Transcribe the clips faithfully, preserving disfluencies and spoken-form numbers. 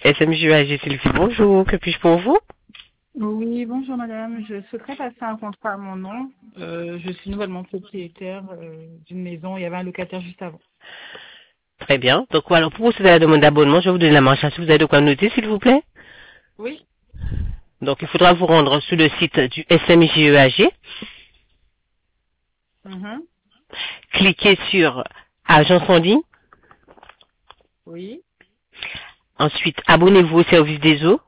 S M J E A G Sylvie, bonjour, que puis-je pour vous? Oui, bonjour madame. Je souhaiterais passer un contrat à mon nom. Euh, je suis nouvellement propriétaire euh, d'une maison. Il y avait un locataire juste avant. Très bien. Donc voilà, pour procéder à la demande d'abonnement, je vais vous donner la marche. Si vous avez de quoi noter, s'il vous plaît. Oui. Donc il faudra vous rendre sur le site du S M J E A G. Mhm. Cliquez sur Agence en ligne. Oui. Ensuite, abonnez-vous au service des eaux.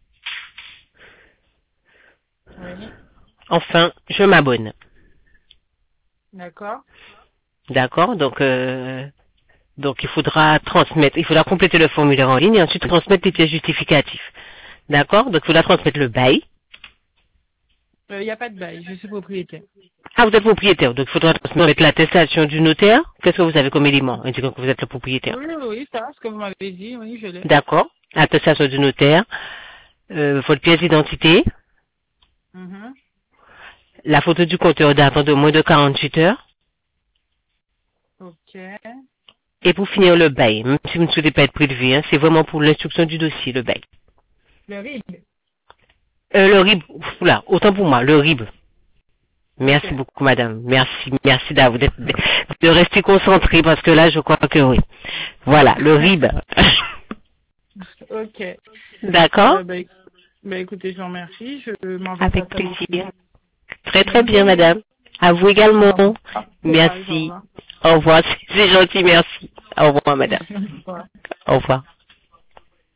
Oui. Enfin, je m'abonne. D'accord. D'accord. Donc, euh, donc il faudra transmettre, il faudra compléter le formulaire en ligne et ensuite transmettre les pièces justificatives. D'accord. Donc il faudra transmettre le bail. Euh, Il n'y a pas de bail. Je suis propriétaire. Ah, vous êtes propriétaire, donc il faudra transmettre l'attestation du notaire. Qu'est-ce que vous avez comme élément indiquant que vous êtes le propriétaire? Oui, oui, oui, ça, ce que vous m'avez dit, oui, je l'ai. D'accord. Attestation du notaire, euh, votre pièce d'identité, Mhm. la photo du compteur datant de moins de quarante-huit heures, Ok. et pour finir le bail. Même si vous ne souhaitez pas être prélevé, hein, c'est vraiment pour l'instruction du dossier, le bail. Le R I B. Euh, le R I B, oula, autant pour moi, le R I B. Ok. Merci beaucoup, madame. Merci, merci d'avoir d'être- de rester concentré parce que là, je crois que oui. Voilà, le R I B. Ok. D'accord? Euh, bah, éc- bah, écoutez, je vous remercie. Je m'envoie ça Avec ça de suite. plaisir. Très très Bonne bien, journée. madame. À vous Au également. revoir. Courage, au Merci. revoir. Au revoir. C'est gentil, merci. Au revoir, madame. Au revoir. Au revoir.